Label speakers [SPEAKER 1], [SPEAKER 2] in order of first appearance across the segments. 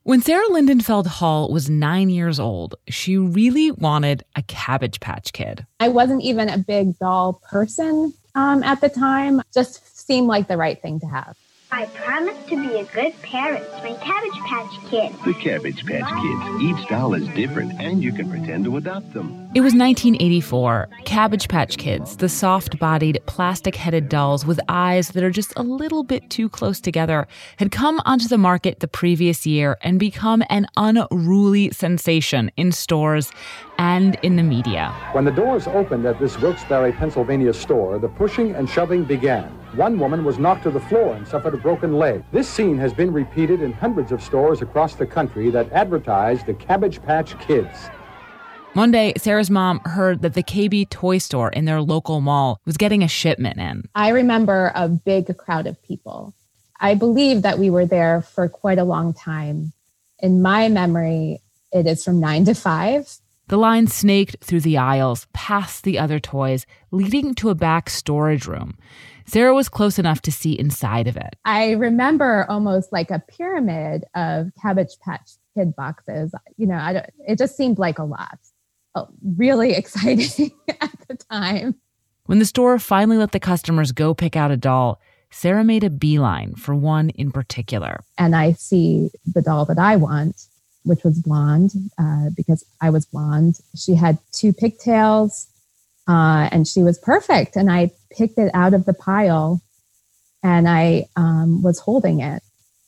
[SPEAKER 1] When Sarah Lindenfeld Hall was 9 years old, she really wanted a Cabbage Patch Kid.
[SPEAKER 2] I wasn't even a big doll person at the time. Just seemed like the right thing to have.
[SPEAKER 3] I promise to be a good parent to my Cabbage Patch Kid.
[SPEAKER 4] The Cabbage Patch Kids. Each doll is different, and you can pretend to adopt them.
[SPEAKER 1] It was 1984. Cabbage Patch Kids, the soft-bodied, plastic-headed dolls with eyes that are just a little bit too close together, had come onto the market the previous year and become an unruly sensation in stores and in the media.
[SPEAKER 5] When the doors opened at this Wilkes-Barre, Pennsylvania store, the pushing and shoving began. One woman was knocked to the floor and suffered a broken leg. This scene has been repeated in hundreds of stores across the country that advertise the Cabbage Patch Kids.
[SPEAKER 1] One day, Sarah's mom heard that the KB toy store in their local mall was getting a shipment in.
[SPEAKER 2] I remember a big crowd of people. I believe that we were there for quite a long time. In my memory, it is from 9 to 5.
[SPEAKER 1] The line snaked through the aisles, past the other toys, leading to a back storage room. Sarah was close enough to see inside of it.
[SPEAKER 2] I remember almost like a pyramid of Cabbage Patch Kid boxes. You know, it just seemed like a lot. Really exciting at the time.
[SPEAKER 1] When the store finally let the customers go pick out a doll, Sarah made a beeline for one in particular.
[SPEAKER 2] And I see the doll that I want, which was blonde, because I was blonde. She had 2 pigtails, and she was perfect. And I picked it out of the pile, and I was holding it,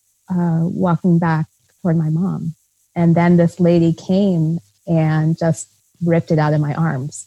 [SPEAKER 2] walking back toward my mom. And then this lady came and just ripped it out of my arms.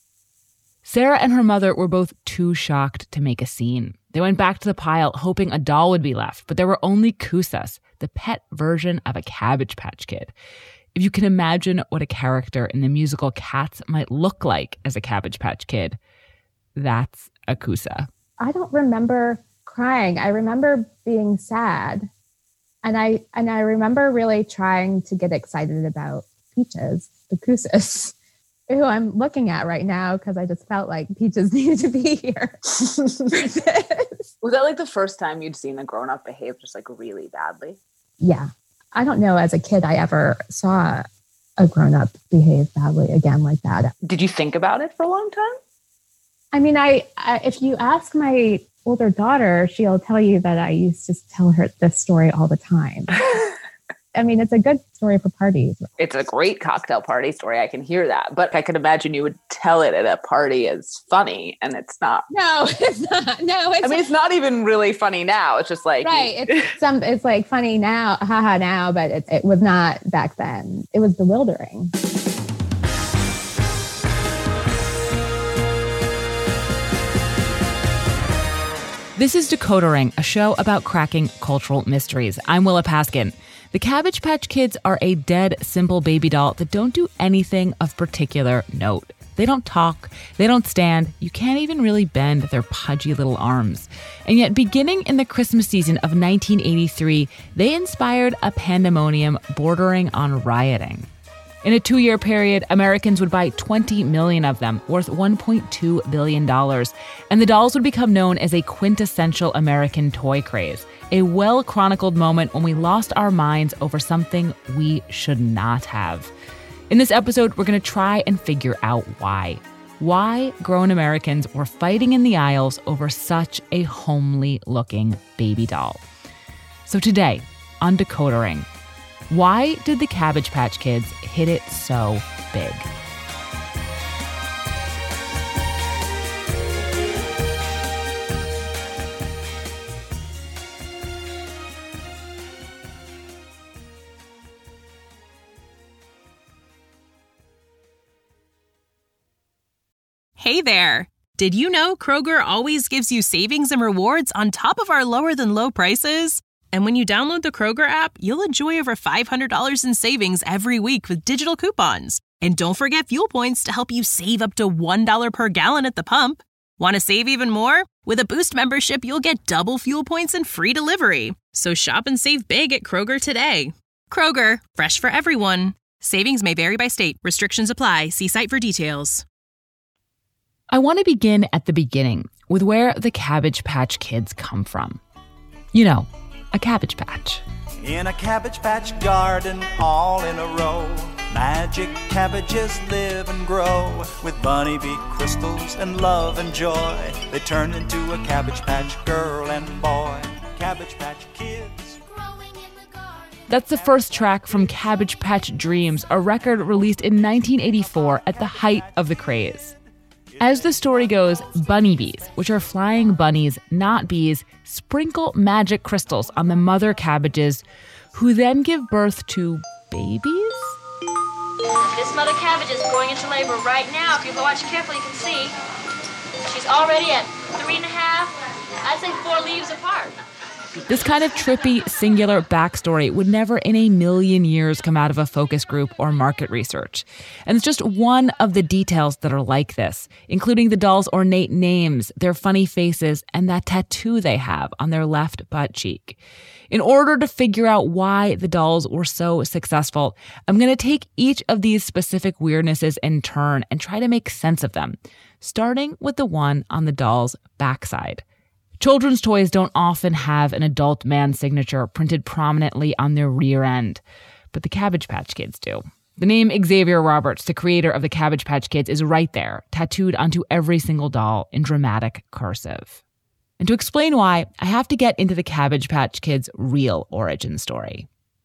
[SPEAKER 1] Sarah and her mother were both too shocked to make a scene. They went back to the pile, hoping a doll would be left, but there were only Koosas, the pet version of a Cabbage Patch Kid. If you can imagine what a character in the musical Cats might look like as a Cabbage Patch Kid, that's a Koosa.
[SPEAKER 2] I don't remember crying. I remember being sad. And I remember really trying to get excited about Peaches, the Koosas, who I'm looking at right now because I just felt like Peaches needed to be here.
[SPEAKER 6] Was that like the first time you'd seen a grown-up behave just like really badly?
[SPEAKER 2] Yeah. I don't know as a kid I ever saw a grown-up behave badly again like that.
[SPEAKER 6] Did you think about it for a long time?
[SPEAKER 2] I mean, I if you ask my older daughter, she'll tell you that I used to tell her this story all the time. I mean, it's a good story for parties.
[SPEAKER 6] It's a great cocktail party story. I can hear that. But I could imagine you would tell it at a party as funny, and it's not.
[SPEAKER 2] No, it's not. No,
[SPEAKER 6] it's not even really funny now. It's just like.
[SPEAKER 2] Right. It's like funny now, haha now, but it was not back then. It was bewildering.
[SPEAKER 1] This is Decoder Ring, a show about cracking cultural mysteries. I'm Willa Paskin. The Cabbage Patch Kids are a dead, simple baby doll that don't do anything of particular note. They don't talk, they don't stand, you can't even really bend their pudgy little arms. And yet, beginning in the Christmas season of 1983, they inspired a pandemonium bordering on rioting. In a 2-year period, Americans would buy 20 million of them, worth $1.2 billion, and the dolls would become known as a quintessential American toy craze, a well-chronicled moment when we lost our minds over something we should not have. In this episode, we're going to try and figure out why. Why grown Americans were fighting in the aisles over such a homely-looking baby doll. So today, on Decoder Ring, why did the Cabbage Patch Kids hit it so big?
[SPEAKER 7] Hey there! Did you know Kroger always gives you savings and rewards on top of our lower-than-low prices? And when you download the Kroger app, you'll enjoy over $500 in savings every week with digital coupons. And don't forget fuel points to help you save up to $1 per gallon at the pump. Want to save even more? With a Boost membership, you'll get double fuel points and free delivery. So shop and save big at Kroger today. Kroger, fresh for everyone. Savings may vary by state. Restrictions apply. See site for details.
[SPEAKER 1] I want to begin at the beginning with where the Cabbage Patch Kids come from. You know, a Cabbage Patch.
[SPEAKER 8] In a Cabbage Patch garden, all in a row, magic cabbages live and grow. With bunny bee crystals and love and joy, they turn into a Cabbage Patch girl and boy. Cabbage Patch Kids.
[SPEAKER 1] That's the first track from Cabbage Patch Dreams, a record released in 1984 at the height of the craze. As the story goes, bunny bees, which are flying bunnies, not bees, sprinkle magic crystals on the mother cabbages, who then give birth to babies?
[SPEAKER 9] This mother cabbage is going into labor right now. If you watch carefully, you can see she's already at 3.5, I'd say 4 leaves apart.
[SPEAKER 1] This kind of trippy, singular backstory would never in a million years come out of a focus group or market research. And it's just one of the details that are like this, including the dolls' ornate names, their funny faces, and that tattoo they have on their left butt cheek. In order to figure out why the dolls were so successful, I'm going to take each of these specific weirdnesses in turn and try to make sense of them, starting with the one on the doll's backside. Children's toys don't often have an adult man signature printed prominently on their rear end, but the Cabbage Patch Kids do. The name Xavier Roberts, the creator of the Cabbage Patch Kids, is right there, tattooed onto every single doll in dramatic cursive. And to explain why, I have to get into the Cabbage Patch Kids' real origin story.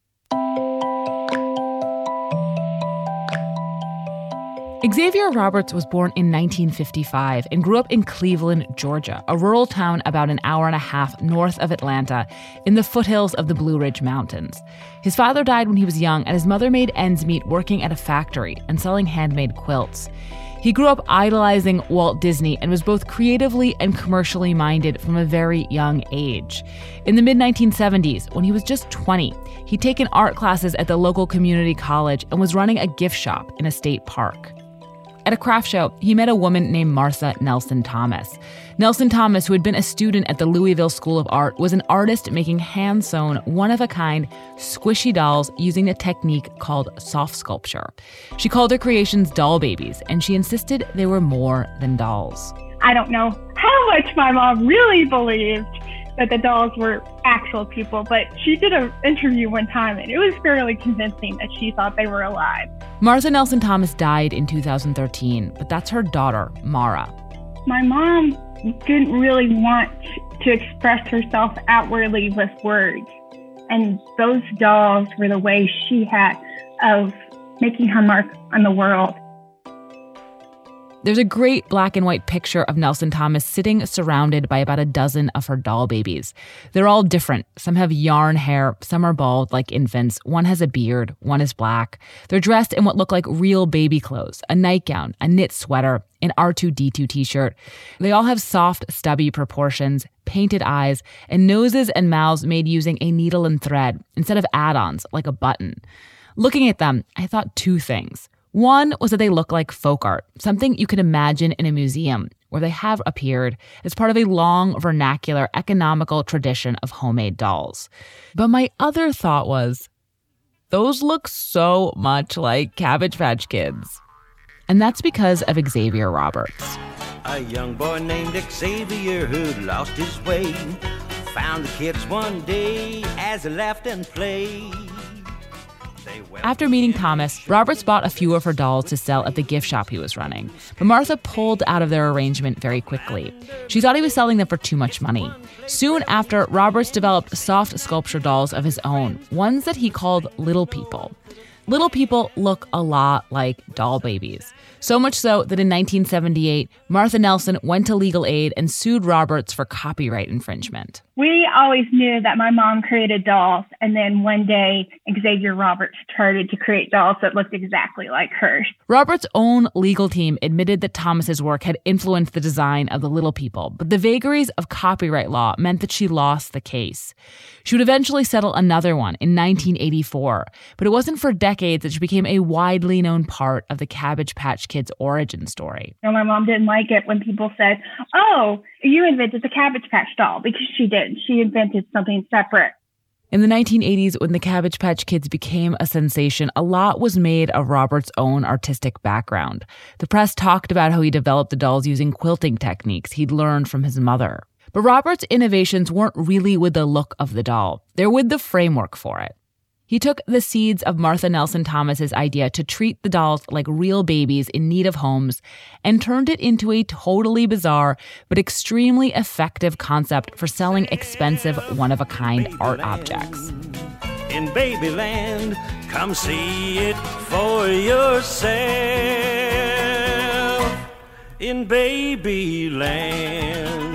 [SPEAKER 1] Xavier Roberts was born in 1955 and grew up in Cleveland, Georgia, a rural town about an hour and a half north of Atlanta in the foothills of the Blue Ridge Mountains. His father died when he was young, and his mother made ends meet working at a factory and selling handmade quilts. He grew up idolizing Walt Disney and was both creatively and commercially minded from a very young age. In the mid-1970s, when he was just 20, he'd taken art classes at the local community college and was running a gift shop in a state park. At a craft show, he met a woman named Martha Nelson Thomas. Nelson Thomas, who had been a student at the Louisville School of Art, was an artist making hand-sewn, one-of-a-kind, squishy dolls using a technique called soft sculpture. She called her creations doll babies, and she insisted they were more than dolls.
[SPEAKER 10] I don't know how much my mom really believed that the dolls were actual people, but she did an interview one time, and it was fairly convincing that she thought they were alive.
[SPEAKER 1] Martha Nelson Thomas died in 2013, but that's her daughter, Mara.
[SPEAKER 10] My mom didn't really want to express herself outwardly with words, and those dolls were the way she had of making her mark on the world.
[SPEAKER 1] There's a great black and white picture of Nelson Thomas sitting surrounded by about a dozen of her doll babies. They're all different. Some have yarn hair, some are bald like infants, one has a beard, one is black. They're dressed in what look like real baby clothes, a nightgown, a knit sweater, an R2-D2 t-shirt. They all have soft, stubby proportions, painted eyes, and noses and mouths made using a needle and thread instead of add-ons like a button. Looking at them, I thought two things. One was that they look like folk art, something you could imagine in a museum, where they have appeared as part of a long, vernacular, economical tradition of homemade dolls. But my other thought was, those look so much like Cabbage Patch Kids. And that's because of Xavier Roberts.
[SPEAKER 11] A young boy named Xavier who'd lost his way found the kids one day as they laughed and played.
[SPEAKER 1] After meeting Thomas, Roberts bought a few of her dolls to sell at the gift shop he was running. But Martha pulled out of their arrangement very quickly. She thought he was selling them for too much money. Soon after, Roberts developed soft sculpture dolls of his own, ones that he called Little People. Little People look a lot like doll babies. So much so that in 1978, Martha Nelson went to legal aid and sued Roberts for copyright infringement.
[SPEAKER 10] We always knew that my mom created dolls, and then one day Xavier Roberts started to create dolls that looked exactly like hers.
[SPEAKER 1] Roberts' own legal team admitted that Thomas's work had influenced the design of the Little People, but the vagaries of copyright law meant that she lost the case. She would eventually settle another one in 1984, but it wasn't for decades that she became a widely known part of the Cabbage Patch Kids' origin story.
[SPEAKER 10] You know, my mom didn't like it when people said, "Oh, you invented the Cabbage Patch doll," because she did. She invented something separate.
[SPEAKER 1] In the 1980s, when the Cabbage Patch Kids became a sensation, a lot was made of Roberts' own artistic background. The press talked about how he developed the dolls using quilting techniques he'd learned from his mother. But Robert's innovations weren't really with the look of the doll. They're with the framework for it. He took the seeds of Martha Nelson Thomas's idea to treat the dolls like real babies in need of homes and turned it into a totally bizarre but extremely effective concept for selling expensive, one-of-a-kind art objects.
[SPEAKER 11] In Babyland, come see it for yourself. In Babyland.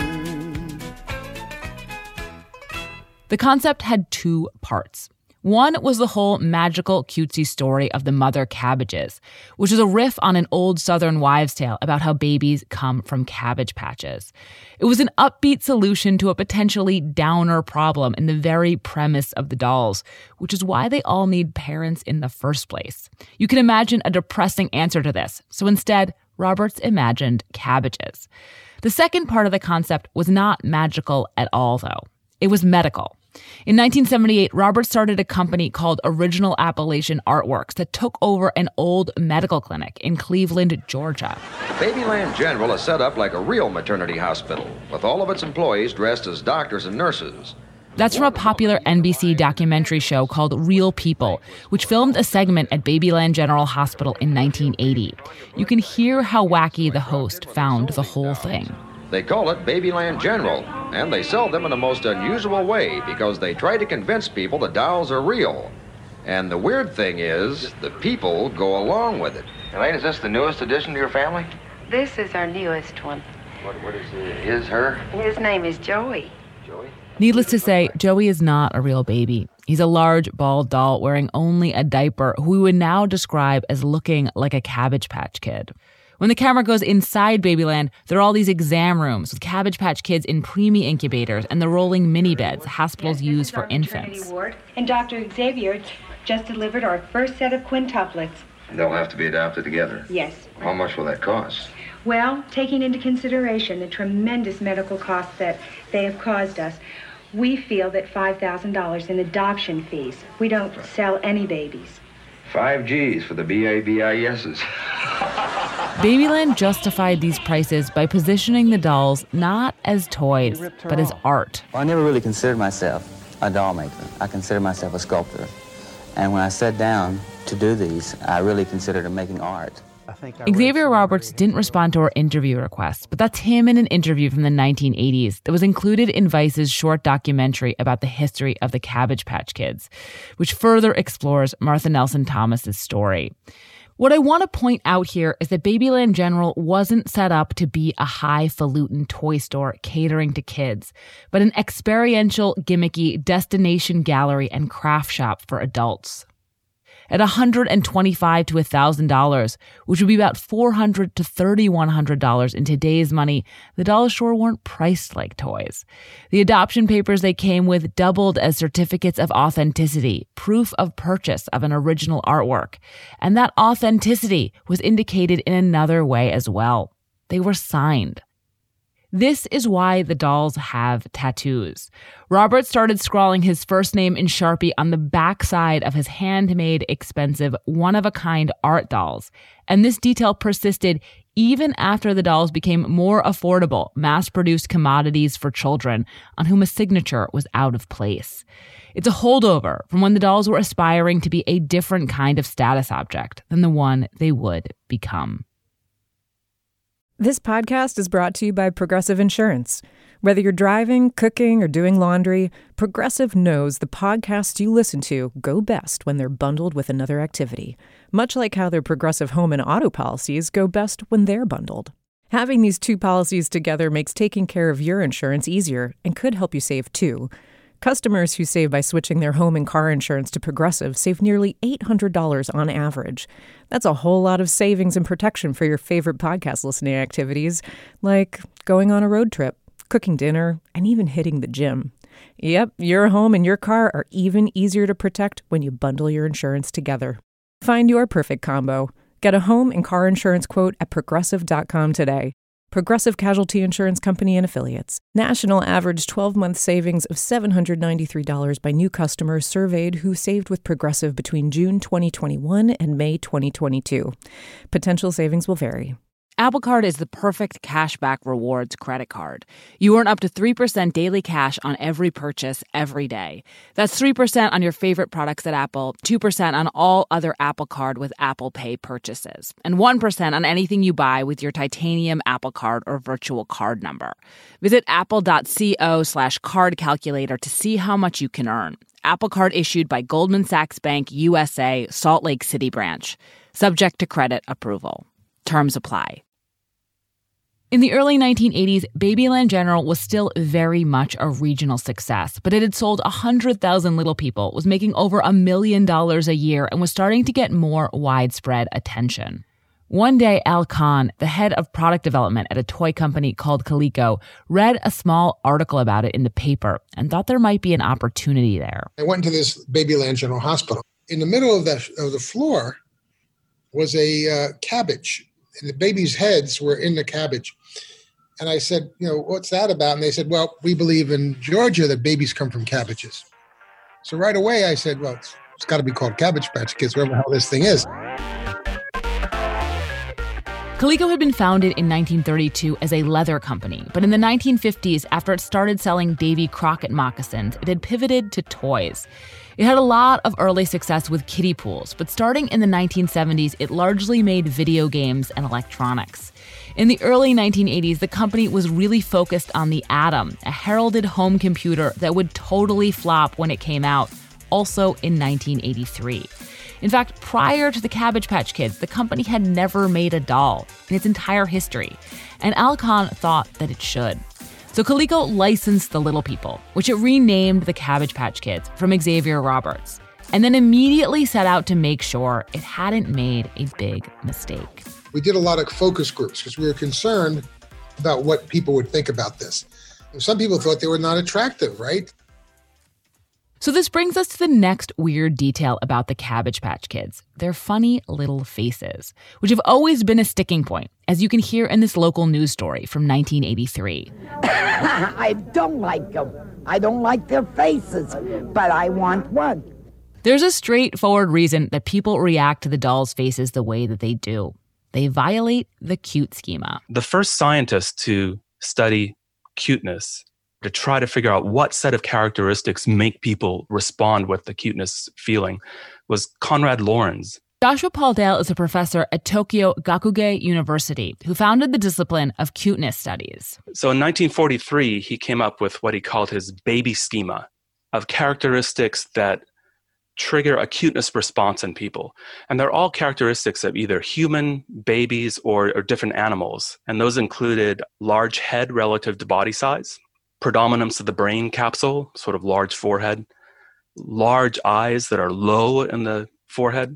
[SPEAKER 1] The concept had two parts. One was the whole magical, cutesy story of the mother cabbages, which is a riff on an old Southern wives' tale about how babies come from cabbage patches. It was an upbeat solution to a potentially downer problem in the very premise of the dolls, which is why they all need parents in the first place. You can imagine a depressing answer to this, so instead, Roberts imagined cabbages. The second part of the concept was not magical at all, though. It was medical. In 1978, Roberts started a company called Original Appalachian Artworks that took over an old medical clinic in Cleveland, Georgia.
[SPEAKER 12] Babyland General is set up like a real maternity hospital, with all of its employees dressed as doctors and nurses.
[SPEAKER 1] That's from a popular NBC documentary show called Real People, which filmed a segment at Babyland General Hospital in 1980. You can hear how wacky the host found the whole thing.
[SPEAKER 12] They call it Babyland General, and they sell them in a most unusual way because they try to convince people the dolls are real. And the weird thing is, the people go along with it. Elaine, is this the newest addition to your family?
[SPEAKER 13] This is our newest one.
[SPEAKER 12] What is her?
[SPEAKER 13] His name is Joey.
[SPEAKER 12] Joey?
[SPEAKER 1] Needless to say, Joey is not a real baby. He's a large, bald doll wearing only a diaper who we would now describe as looking like a Cabbage Patch Kid. When the camera goes inside Babyland, there are all these exam rooms with Cabbage Patch Kids in preemie incubators and the rolling mini beds hospitals use for infants.
[SPEAKER 14] And Dr. Xavier just delivered our first set of quintuplets.
[SPEAKER 12] They'll have to be adopted together?
[SPEAKER 14] Yes.
[SPEAKER 12] How much will that cost?
[SPEAKER 14] Well, taking into consideration the tremendous medical costs that they have caused us, we feel that $5,000 in adoption fees. We don't sell any babies.
[SPEAKER 12] 5 G's for the BABISs.
[SPEAKER 1] Babyland justified these prices by positioning the dolls not as toys, but as art.
[SPEAKER 15] Well, I never really considered myself a doll maker. I considered myself a sculptor. And when I sat down to do these, I really considered them making art.
[SPEAKER 1] Xavier Roberts didn't respond to our interview request, but that's him in an interview from the 1980s that was included in Vice's short documentary about the history of the Cabbage Patch Kids, which further explores Martha Nelson Thomas's story. What I want to point out here is that Babyland General wasn't set up to be a highfalutin toy store catering to kids, but an experiential, gimmicky destination gallery and craft shop for adults. At $125 to $1,000, which would be about $400 to $3,100 in today's money, the dolls sure weren't priced like toys. The adoption papers they came with doubled as certificates of authenticity, proof of purchase of an original artwork. And that authenticity was indicated in another way as well. They were signed. This is why the dolls have tattoos. Robert started scrawling his first name in Sharpie on the backside of his handmade, expensive, one-of-a-kind art dolls. And this detail persisted even after the dolls became more affordable, mass-produced commodities for children on whom a signature was out of place. It's a holdover from when the dolls were aspiring to be a different kind of status object than the one they would become.
[SPEAKER 16] This podcast is brought to you by Progressive Insurance. Whether you're driving, cooking, or doing laundry, Progressive knows the podcasts you listen to go best when they're bundled with another activity, much like how their Progressive home and auto policies go best when they're bundled. Having these two policies together makes taking care of your insurance easier and could help you save too. Customers who save by switching their home and car insurance to Progressive save nearly $800 on average. That's a whole lot of savings and protection for your favorite podcast listening activities, like going on a road trip, cooking dinner, and even hitting the gym. Yep, your home and your car are even easier to protect when you bundle your insurance together. Find your perfect combo. Get a home and car insurance quote at Progressive.com today. Progressive Casualty Insurance Company and Affiliates. National average 12-month savings of $793 by new customers surveyed who saved with Progressive between June 2021 and May 2022. Potential savings will vary.
[SPEAKER 1] Apple Card is the perfect cashback rewards credit card. You earn up to 3% daily cash on every purchase every day. That's 3% on your favorite products at Apple, 2% on all other Apple Card with Apple Pay purchases, and 1% on anything you buy with your titanium Apple Card or virtual card number. Visit apple.co/card calculator to see how much you can earn. Apple Card issued by Goldman Sachs Bank USA, Salt Lake City branch. Subject to credit approval. Terms apply. In the early 1980s, Babyland General was still very much a regional success, but it had sold 100,000 Little People, was making over $1 million a year, and was starting to get more widespread attention. One day, Al Kahn, the head of product development at a toy company called Coleco, read a small article about it in the paper and thought there might be an opportunity there.
[SPEAKER 17] I went to this Babyland General Hospital. In the middle of the floor was a cabbage, and the babies' heads were in the cabbage. And I said, what's that about? And they said, well, we believe in Georgia that babies come from cabbages. So right away I said, well, it's got to be called Cabbage Patch Kids, whatever the hell this thing is.
[SPEAKER 1] Coleco had been founded in 1932 as a leather company, but in the 1950s, after it started selling Davy Crockett moccasins, it had pivoted to toys. It had a lot of early success with kiddie pools, but starting in the 1970s, it largely made video games and electronics. In the early 1980s, the company was really focused on the Atom, a heralded home computer that would totally flop when it came out, also in 1983. In fact, prior to the Cabbage Patch Kids, the company had never made a doll in its entire history, and Al Kahn thought that it should. So Coleco licensed the Little People, which it renamed the Cabbage Patch Kids from Xavier Roberts, and then immediately set out to make sure it hadn't made a big mistake.
[SPEAKER 17] We did a lot of focus groups because we were concerned about what people would think about this. And some people thought they were not attractive, right?
[SPEAKER 1] So this brings us to the next weird detail about the Cabbage Patch Kids, their funny little faces, which have always been a sticking point, as you can hear in this local news story from 1983.
[SPEAKER 18] I don't like them. I don't like their faces, but I want one.
[SPEAKER 1] There's a straightforward reason that people react to the dolls' faces the way that they do. They violate the cute schema.
[SPEAKER 19] The first scientist to study cuteness, to try to figure out what set of characteristics make people respond with the cuteness feeling, was Konrad Lorenz.
[SPEAKER 1] Joshua Paul Dale is a professor at Tokyo Gakugei University who founded the discipline of cuteness studies.
[SPEAKER 19] So in 1943, he came up with what he called his baby schema of characteristics that trigger a cuteness response in people. And they're all characteristics of either human, babies, or different animals. And those included large head relative to body size, predominance of the brain capsule, sort of large forehead, large eyes that are low in the forehead,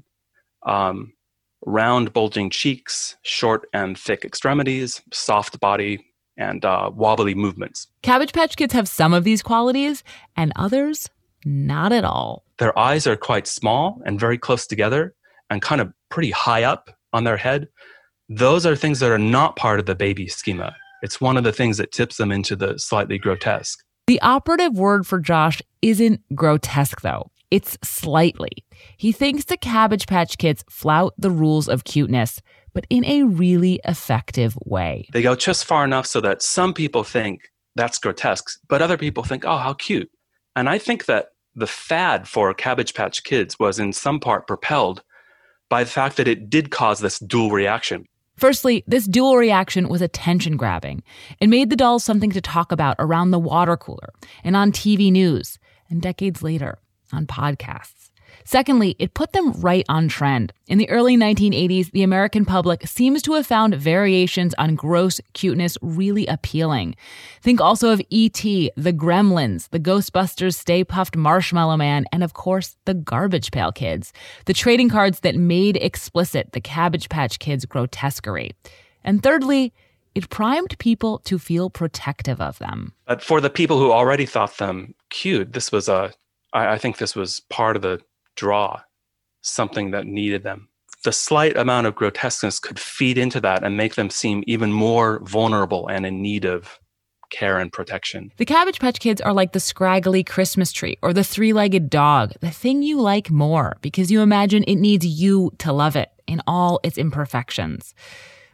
[SPEAKER 19] round bulging cheeks, short and thick extremities, soft body, and wobbly movements.
[SPEAKER 1] Cabbage Patch Kids have some of these qualities, and others not at all.
[SPEAKER 19] Their eyes are quite small and very close together and kind of pretty high up on their head. Those are things that are not part of the baby schema. It's one of the things that tips them into the slightly grotesque.
[SPEAKER 1] The operative word for Josh isn't grotesque, though. It's slightly. He thinks the Cabbage Patch Kids flout the rules of cuteness, but in a really effective way.
[SPEAKER 19] They go just far enough so that some people think that's grotesque, but other people think, oh, how cute. And I think that the fad for Cabbage Patch Kids was in some part propelled by the fact that it did cause this dual reaction.
[SPEAKER 1] Firstly, this dual reaction was attention-grabbing. It made the dolls something to talk about around the water cooler and on TV news, and decades later, on podcasts. Secondly, it put them right on trend. In the early 1980s, the American public seems to have found variations on gross cuteness really appealing. Think also of E.T., the Gremlins, the Ghostbusters Stay Puft Marshmallow Man, and of course, the Garbage Pail Kids, the trading cards that made explicit the Cabbage Patch Kids' grotesquerie. And thirdly, it primed people to feel protective of them.
[SPEAKER 19] But for the people who already thought them cute, this was I think this was part of the draw, something that needed them. The slight amount of grotesqueness could feed into that and make them seem even more vulnerable and in need of care and protection.
[SPEAKER 1] The Cabbage Patch Kids are like the scraggly Christmas tree or the three-legged dog, the thing you like more because you imagine it needs you to love it in all its imperfections.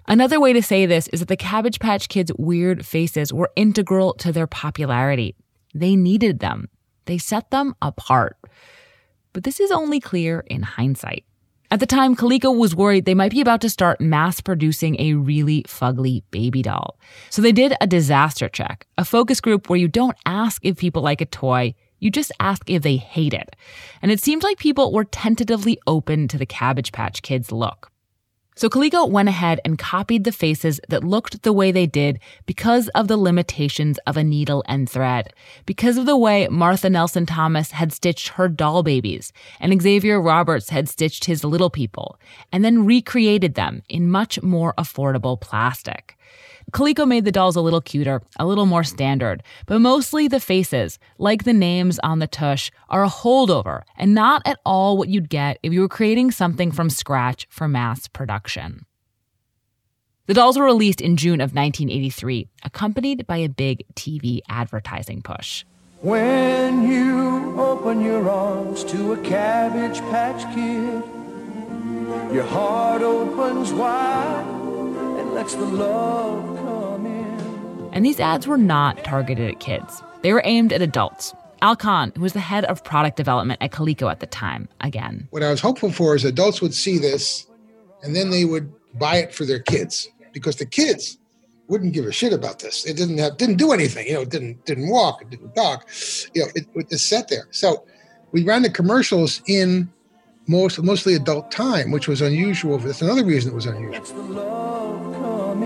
[SPEAKER 1] Another way to say this is that the Cabbage Patch Kids' weird faces were integral to their popularity. They needed them. They set them apart. But this is only clear in hindsight. At the time, Coleco was worried they might be about to start mass-producing a really fugly baby doll. So they did a disaster check, a focus group where you don't ask if people like a toy, you just ask if they hate it. And it seemed like people were tentatively open to the Cabbage Patch Kids look. So Coleco went ahead and copied the faces that looked the way they did because of the limitations of a needle and thread, because of the way Martha Nelson Thomas had stitched her doll babies, and Xavier Roberts had stitched his little people, and then recreated them in much more affordable plastic. Coleco made the dolls a little cuter, a little more standard, but mostly the faces, like the names on the tush, are a holdover and not at all what you'd get if you were creating something from scratch for mass production. The dolls were released in June of 1983, accompanied by a big TV advertising push.
[SPEAKER 8] When you open your arms to a Cabbage Patch Kid, your heart opens wide and lets the love come in.
[SPEAKER 1] And these ads were not targeted at kids. They were aimed at adults. Al Kahn, who was the head of product development at Coleco at the time, again.
[SPEAKER 17] What I was hopeful for is adults would see this and then they would buy it for their kids, because the kids wouldn't give a shit about this. It didn't do anything. It didn't walk, it didn't talk. It just sat there. So we ran the commercials in mostly adult time, which was unusual. That's another reason it was unusual.
[SPEAKER 8] It's the love come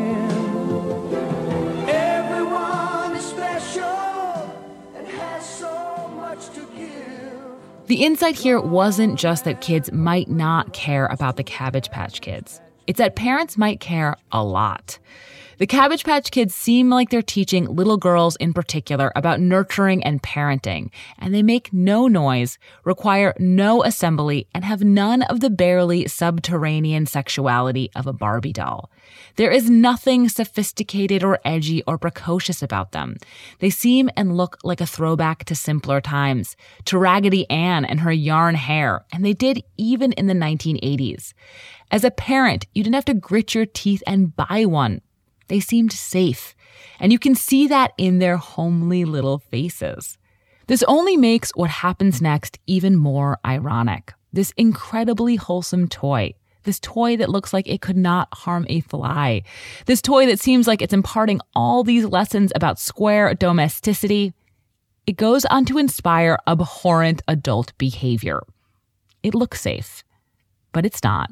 [SPEAKER 8] in. Everyone is special and has so much to give.
[SPEAKER 1] The insight here wasn't just that kids might not care about the Cabbage Patch Kids. It's that parents might care a lot. The Cabbage Patch Kids seem like they're teaching little girls in particular about nurturing and parenting, and they make no noise, require no assembly, and have none of the barely subterranean sexuality of a Barbie doll. There is nothing sophisticated or edgy or precocious about them. They seem and look like a throwback to simpler times, to Raggedy Ann and her yarn hair, and they did even in the 1980s. As a parent, you didn't have to grit your teeth and buy one. They seemed safe, and you can see that in their homely little faces. This only makes what happens next even more ironic. This incredibly wholesome toy, this toy that looks like it could not harm a fly, this toy that seems like it's imparting all these lessons about square domesticity, it goes on to inspire abhorrent adult behavior. It looks safe, but it's not.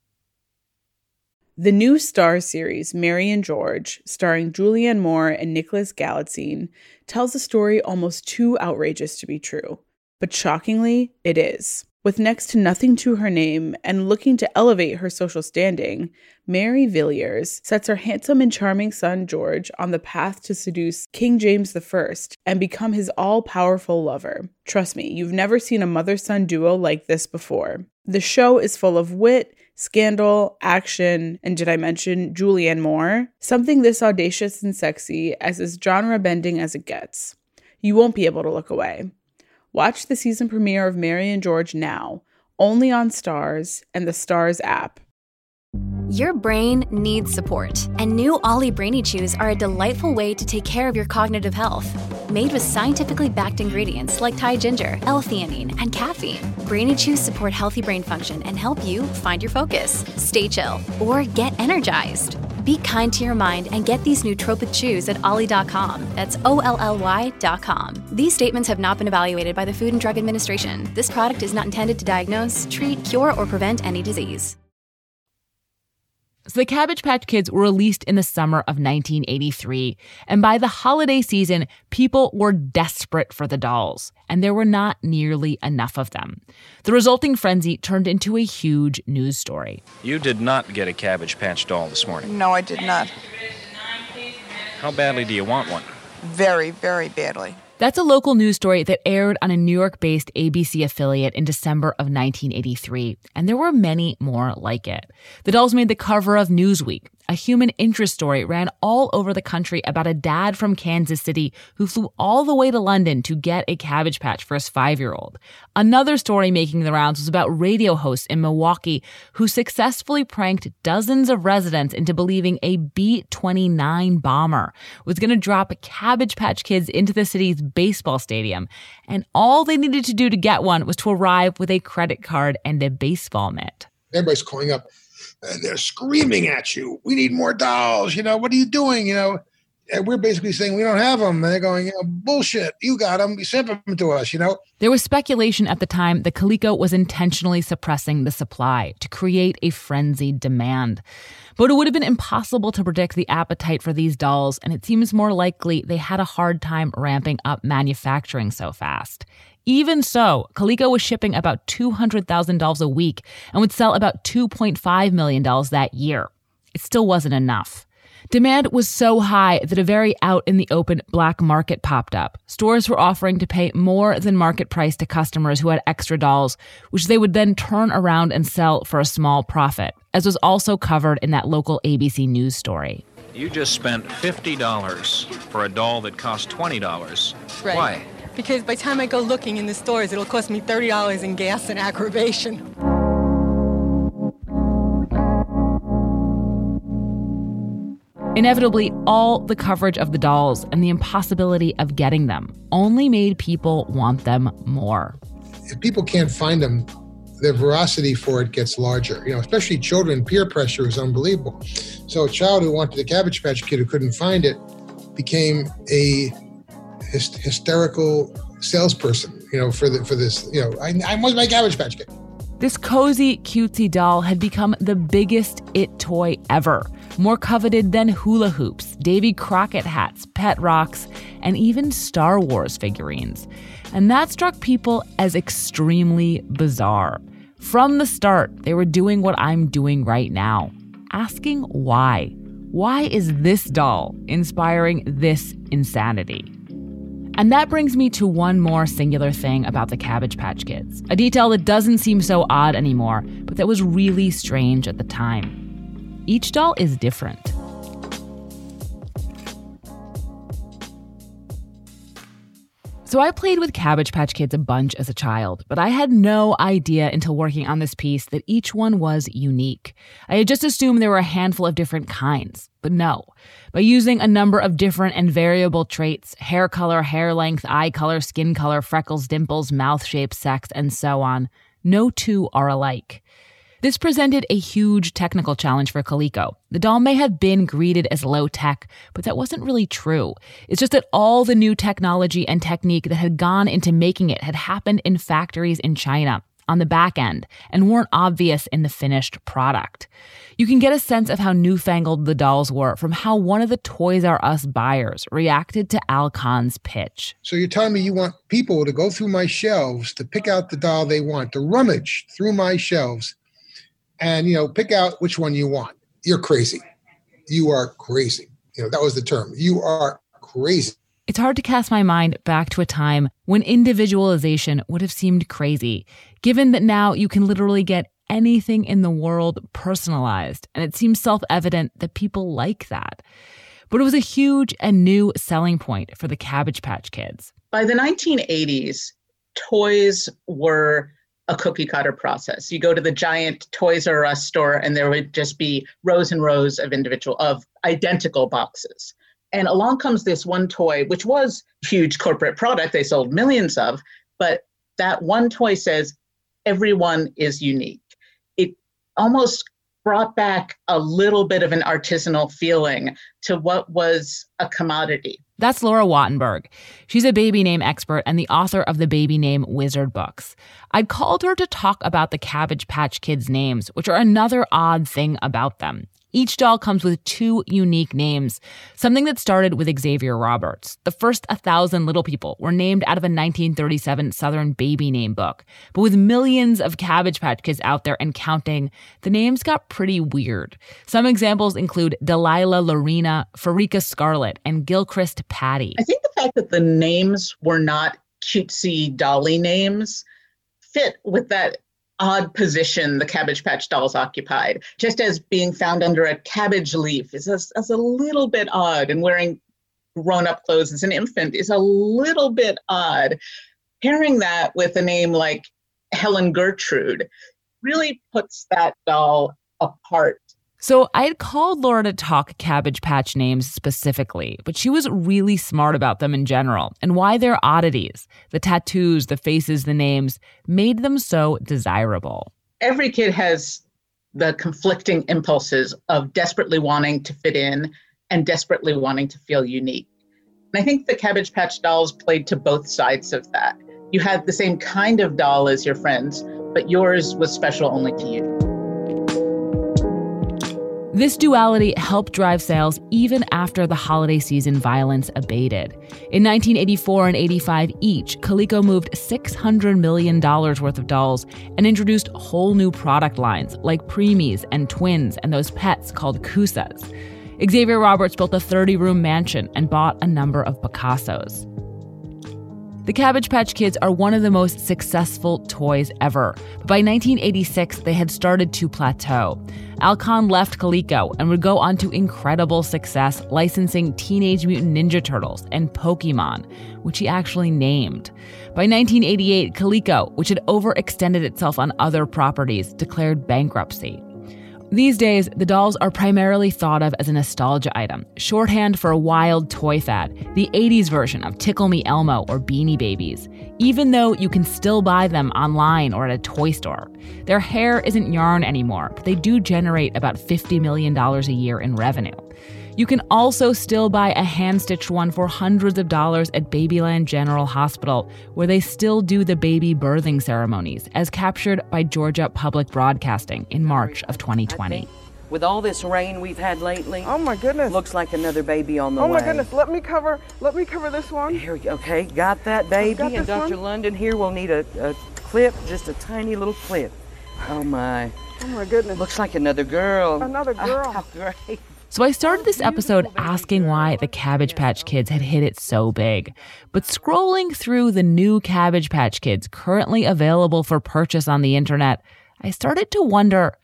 [SPEAKER 20] The new Starz series, Mary and George, starring Julianne Moore and Nicholas Galitzine, tells a story almost too outrageous to be true. But shockingly, it is. With next to nothing to her name and looking to elevate her social standing, Mary Villiers sets her handsome and charming son George on the path to seduce King James I and become his all-powerful lover. Trust me, you've never seen a mother-son duo like this before. The show is full of wit, scandal, action, and did I mention Julianne Moore? Something this audacious and sexy as is genre-bending as it gets. You won't be able to look away. Watch the season premiere of Mary and George now, only on Starz and the Starz app.
[SPEAKER 21] Your brain needs support, and new Ollie Brainy Chews are a delightful way to take care of your cognitive health. Made with scientifically backed ingredients like Thai ginger, L-theanine, and caffeine, Brainy Chews support healthy brain function and help you find your focus, stay chill, or get energized. Be kind to your mind and get these nootropic chews at ollie.com. That's OLLY.com. These statements have not been evaluated by the Food and Drug Administration. This product is not intended to diagnose, treat, cure, or prevent any disease.
[SPEAKER 1] So the Cabbage Patch Kids were released in the summer of 1983, and by the holiday season, people were desperate for the dolls, and there were not nearly enough of them. The resulting frenzy turned into a huge news story.
[SPEAKER 22] You did not get a Cabbage Patch doll this morning.
[SPEAKER 23] No, I did not.
[SPEAKER 22] How badly do you want one?
[SPEAKER 23] Very, very badly.
[SPEAKER 1] That's a local news story that aired on a New York-based ABC affiliate in December of 1983, and there were many more like it. The dolls made the cover of Newsweek, A human interest story ran all over the country about a dad from Kansas City who flew all the way to London to get a Cabbage Patch for his 5-year-old. Another story making the rounds was about radio hosts in Milwaukee who successfully pranked dozens of residents into believing a B-29 bomber was going to drop Cabbage Patch Kids into the city's baseball stadium, and all they needed to do to get one was to arrive with a credit card and a baseball mitt.
[SPEAKER 17] Everybody's calling up and they're screaming at you. We need more dolls. What are you doing? And we're basically saying we don't have them. And they're going, bullshit. You got them. You sent them to us,
[SPEAKER 1] There was speculation at the time that Coleco was intentionally suppressing the supply to create a frenzied demand. But it would have been impossible to predict the appetite for these dolls, and it seems more likely they had a hard time ramping up manufacturing so fast. Even so, Coleco was shipping about 200,000 dolls a week and would sell about $2.5 million that year. It still wasn't enough. Demand was so high that a very out-in-the-open black market popped up. Stores were offering to pay more than market price to customers who had extra dolls, which they would then turn around and sell for a small profit, as was also covered in that local ABC News story.
[SPEAKER 22] You just spent $50 for a doll that cost $20.
[SPEAKER 3] Right.
[SPEAKER 22] Why?
[SPEAKER 3] Because by the time I go looking in the stores, it'll cost me $30 in gas and aggravation.
[SPEAKER 1] Inevitably, all the coverage of the dolls and the impossibility of getting them only made people want them more.
[SPEAKER 17] If people can't find them, the veracity for it gets larger. Especially children, peer pressure is unbelievable. So a child who wanted a Cabbage Patch Kid who couldn't find it became a hysterical salesperson, for this. I want my Cabbage Patch Kid.
[SPEAKER 1] This cozy, cutesy doll had become the biggest it toy ever, more coveted than hula hoops, Davy Crockett hats, pet rocks, and even Star Wars figurines. And that struck people as extremely bizarre. From the start, they were doing what I'm doing right now, asking why. Why is this doll inspiring this insanity? And that brings me to one more singular thing about the Cabbage Patch Kids, a detail that doesn't seem so odd anymore, but that was really strange at the time. Each doll is different. So I played with Cabbage Patch Kids a bunch as a child, but I had no idea until working on this piece that each one was unique. I had just assumed there were a handful of different kinds, but no. By using a number of different and variable traits, hair color, hair length, eye color, skin color, freckles, dimples, mouth shape, sex, and so on, no two are alike. This presented a huge technical challenge for Coleco. The doll may have been greeted as low-tech, but that wasn't really true. It's just that all the new technology and technique that had gone into making it had happened in factories in China, on the back end, and weren't obvious in the finished product. You can get a sense of how newfangled the dolls were from how one of the Toys R Us buyers reacted to Al Khan's pitch.
[SPEAKER 17] So you're telling me you want people to go through my shelves to pick out the doll they want, to rummage through my shelves, and, pick out which one you want. You're crazy. You are crazy. That was the term. You are crazy.
[SPEAKER 1] It's hard to cast my mind back to a time when individualization would have seemed crazy, given that now you can literally get anything in the world personalized, and it seems self-evident that people like that. But it was a huge and new selling point for the Cabbage Patch Kids.
[SPEAKER 4] By the 1980s, toys were a cookie cutter process. You go to the giant Toys R Us store and there would just be rows and rows of identical boxes. And along comes this one toy, which was a huge corporate product they sold millions of, but that one toy says everyone is unique. It almost brought back a little bit of an artisanal feeling to what was a commodity.
[SPEAKER 1] That's Laura Wattenberg. She's a baby name expert and the author of the Baby Name Wizard books. I'd called her to talk about the Cabbage Patch Kids' names, which are another odd thing about them. Each doll comes with 2 unique names, something that started with Xavier Roberts. The first 1,000 little people were named out of a 1937 Southern baby name book. But with millions of Cabbage Patch Kids out there and counting, the names got pretty weird. Some examples include Delilah Lorena, Farika Scarlet, and Gilchrist Patty.
[SPEAKER 4] I think the fact that the names were not cutesy dolly names fit with that odd position the Cabbage Patch dolls occupied. Just as being found under a cabbage leaf is a little bit odd, and wearing grown-up clothes as an infant is a little bit odd. Pairing that with a name like Helen Gertrude really puts that doll apart.
[SPEAKER 1] So I had called Laura to talk Cabbage Patch names specifically, but she was really smart about them in general and why they're oddities. The tattoos, the faces, the names made them so desirable.
[SPEAKER 4] Every kid has the conflicting impulses of desperately wanting to fit in and desperately wanting to feel unique. And I think the Cabbage Patch dolls played to both sides of that. You had the same kind of doll as your friends, but yours was special only to you.
[SPEAKER 1] This duality helped drive sales even after the holiday season violence abated. In 1984 and 85 each, Coleco moved $600 million worth of dolls and introduced whole new product lines like preemies and twins and those pets called Kusas. Xavier Roberts built a 30-room mansion and bought a number of Picassos. The Cabbage Patch Kids are one of the most successful toys ever. But by 1986, they had started to plateau. Alcon left Coleco and would go on to incredible success licensing Teenage Mutant Ninja Turtles and Pokemon, which he actually named. By 1988, Coleco, which had overextended itself on other properties, declared bankruptcy. These days, the dolls are primarily thought of as a nostalgia item, shorthand for a wild toy fad, the 80s version of Tickle Me Elmo or Beanie Babies, even though you can still buy them online or at a toy store. Their hair isn't yarn anymore, but they do generate about $50 million a year in revenue. You can also still buy a hand-stitched one for hundreds of dollars at Babyland General Hospital, where they still do the baby birthing ceremonies, as captured by Georgia Public Broadcasting in March of 2020.
[SPEAKER 2] With all this rain we've had lately,
[SPEAKER 5] oh my goodness,
[SPEAKER 2] looks like another baby on the way.
[SPEAKER 5] Oh my goodness, let me cover this one.
[SPEAKER 2] Here we go. Okay, got that baby.
[SPEAKER 5] Got
[SPEAKER 2] and Dr. London here will need a clip, just a tiny little clip. Oh my
[SPEAKER 5] goodness.
[SPEAKER 2] Looks like another girl.
[SPEAKER 5] Another girl.
[SPEAKER 2] How great.
[SPEAKER 1] So I started this episode asking why the Cabbage Patch Kids had hit it so big. But scrolling through the new Cabbage Patch Kids currently available for purchase on the internet, I started to wonder,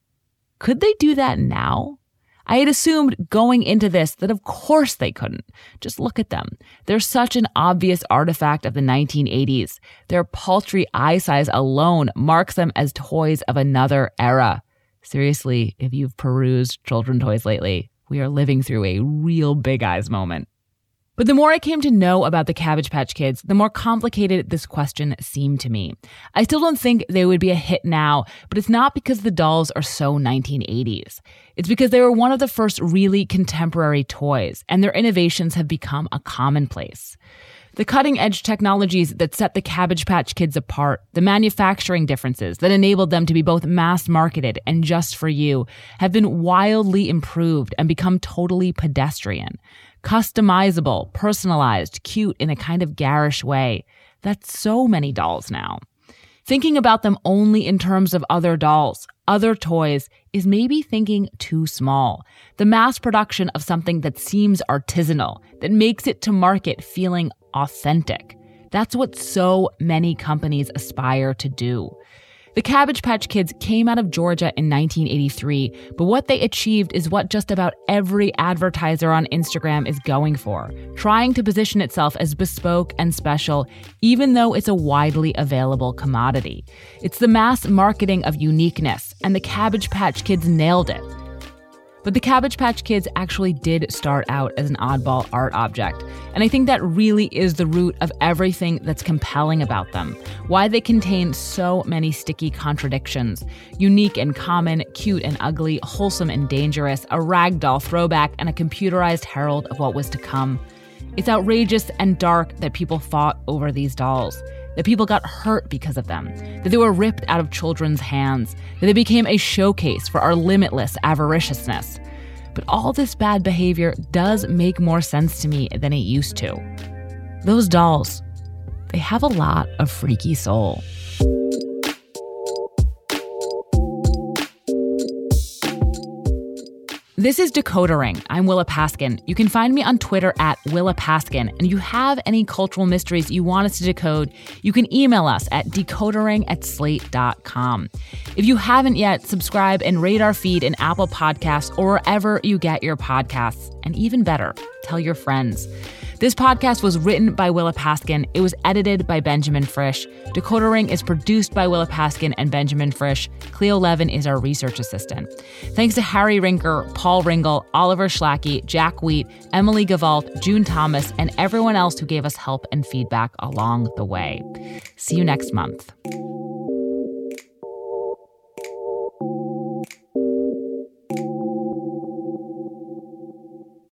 [SPEAKER 1] could they do that now? I had assumed going into this that of course they couldn't. Just look at them. They're such an obvious artifact of the 1980s. Their paltry eye size alone marks them as toys of another era. Seriously, if you've perused children's toys lately, we are living through a real big eyes moment. But the more I came to know about the Cabbage Patch Kids, the more complicated this question seemed to me. I still don't think they would be a hit now, but it's not because the dolls are so 1980s. It's because they were one of the first really contemporary toys, and their innovations have become a commonplace. The cutting-edge technologies that set the Cabbage Patch Kids apart, the manufacturing differences that enabled them to be both mass-marketed and just for you, have been wildly improved and become totally pedestrian. Customizable, personalized, cute in a kind of garish way. That's so many dolls now. Thinking about them only in terms of other dolls, other toys, is maybe thinking too small. The mass production of something that seems artisanal, that makes it to market feeling authentic. That's what so many companies aspire to do. The Cabbage Patch Kids came out of Georgia in 1983, but what they achieved is what just about every advertiser on Instagram is going for, trying to position itself as bespoke and special, even though it's a widely available commodity. It's the mass marketing of uniqueness, and the Cabbage Patch Kids nailed it. But the Cabbage Patch Kids actually did start out as an oddball art object, and I think that really is the root of everything that's compelling about them, why they contain so many sticky contradictions, unique and common, cute and ugly, wholesome and dangerous, a ragdoll throwback, and a computerized herald of what was to come. It's outrageous and dark that people fought over these dolls, that people got hurt because of them, that they were ripped out of children's hands, that they became a showcase for our limitless avariciousness. But all this bad behavior does make more sense to me than it used to. Those dolls, they have a lot of freaky soul. This is Decoder Ring. I'm Willa Paskin. You can find me on Twitter at Willa Paskin. And if you have any cultural mysteries you want us to decode, you can email us at decodering@slate.com. If you haven't yet, subscribe and rate our feed in Apple Podcasts or wherever you get your podcasts. And even better, tell your friends. This podcast was written by Willa Paskin. It was edited by Benjamin Frisch. Decoder Ring is produced by Willa Paskin and Benjamin Frisch. Cleo Levin is our research assistant. Thanks to Harry Rinker, Paul Ringel, Oliver Schlacky, Jack Wheat, Emily Gavalt, June Thomas, and everyone else who gave us help and feedback along the way. See you next month.